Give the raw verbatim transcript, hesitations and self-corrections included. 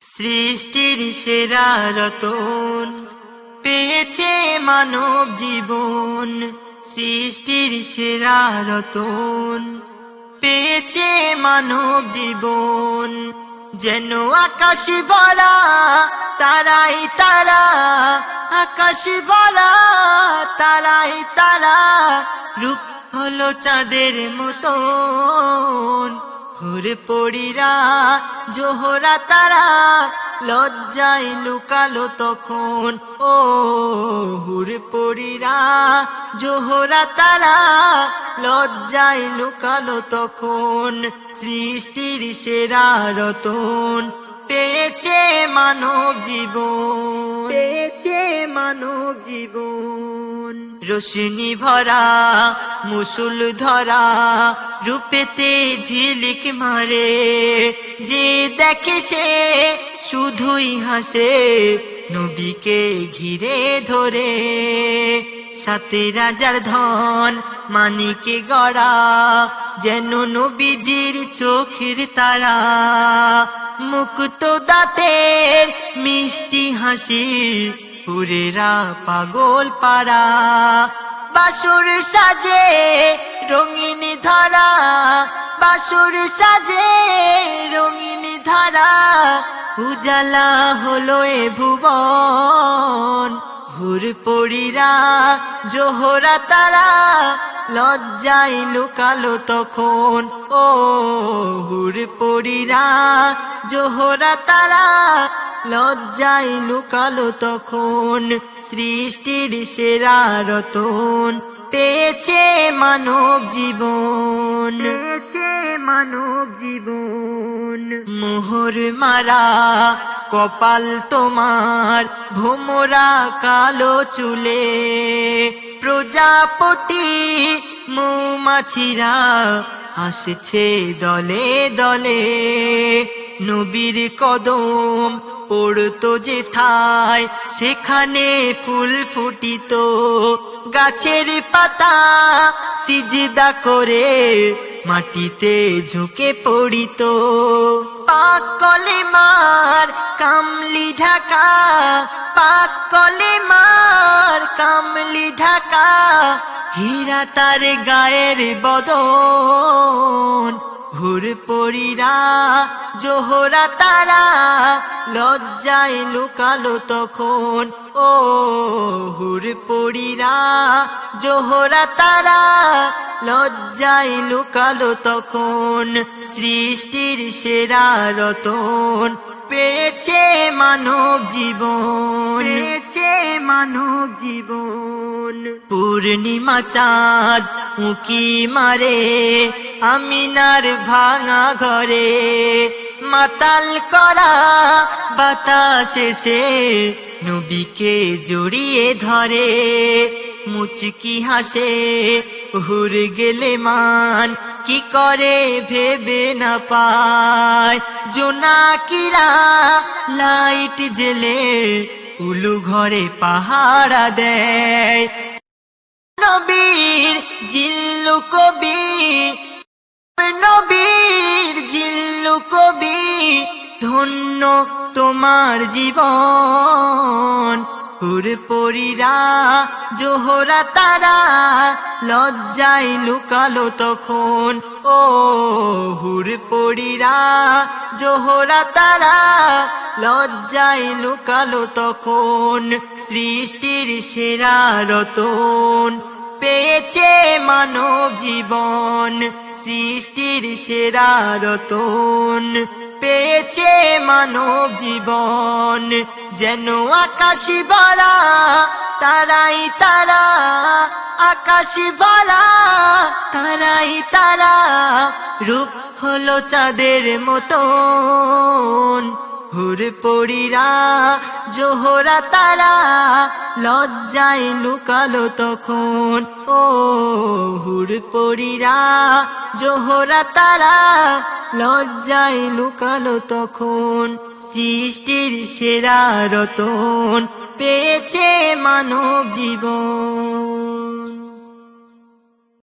সৃষ্টির সেরা রতন পেয়েছে মানব জীবন। সৃষ্টির সেরা রতন পেয়েছে মানব জীবন। যেন আকাশ ভরা তারাই তারা, আকাশ ভরা তারাই তারা, রূপ হলো চাঁদের মতন। হুর পরীরা জোহরা তারা লজ্জায় লুকালো তখন। ও হুর পরীরা জোহরা তারা লজ্জায় লুকালো তখন। সৃষ্টির সেরা রতন পেয়েছে মানব জীবন, পেয়েছে মানব জীবন। রোশনি ভরা মুসুল ধরা রূপেতে ঝিলিক মারে, যে দেখে সে শুধুই হাসে নবীকে ঘিরে ধরে। সাথে রাজার ধন মানিকে গড়া যেন নবীজির চোখের তারা। মুক্ত দাঁতের মিষ্টি হাসি হুরেরা পাগল পারা। বাসুর সাজে রঙিন ধারা, বাসুর সাজে রঙিন ধারা, উজালা হলো এ ভুবন। হুর পরীরা জোহরা তারা লজ্জায় লুকালো তখন। ও হুর পরীরা জোহরা তারা লজ্জায় লুকালো তখন। সৃষ্টির সেরা রতন পেয়েছে মানব জীবন, পেয়েছে মানব জীবন। মোহর মারা কপাল তোমার ভোমরা কালো চুলে, প্রজাপতি মৌমাছিরা আসছে দলে দলে। নবীর কদম পড়তো যেথায় সেখানে ফুল ফুটিত, গাছের পাতা সিজদা করে মাটিতে ঝুঁকে পড়িত। পাক কলেমার কামলি ঢাকা, পাক কলেমার কামলি ঢাকা, হীরা তার গায়ের বদন। হুর পরীরা জোহরা তারা লজ্জায় লুকালো তখন। ও হুর পরীরা জোহরা তারা লজ্জায় লুকালো তখন। সৃষ্টির সেরা রতন পেয়েছে মানব জীবন, পেয়েছে মানব জীবন। পূর্ণিমা চাঁদ উঁকি মারে আমিনার ভাঙা ঘরে, মাতাল করা বাতাসে সে নবীকে জড়িয়ে ধরে। মুচকি হাসে হুর গেলে মান, কি করে ভেবে না পায়। জোনাকিরা লাইট জেলে উলু ঘরে পাহারা দেয়। নবীর জিল্লু কবি, নবীর জিল্লু কবি, ধন্য তোমার জীবন। হুর পরীরা জোহরা তারা লজ্জায় লুকালো তখন। ও হুর পরীরা জোহরা তারা লজ্জায় লুকালো তখন। সৃষ্টির সেরা রতন পেয়েছে মানব জীবন, সৃষ্টির সেরা রতন পেয়েছে মানব জীবন। যেন আকাশ ভরা তারাই তারা, আকাশ ভরা তারাই তারা, রূপ হলো চাঁদের মতন। হুর পরীরা জোহরা তারা লজ্জায় লুকালো তখন। ও হুর পরীরা জোহরা তারা লজ্জায় লুকালো তখন। সৃষ্টির সেরা রতন পেয়েছে মানব জীবন।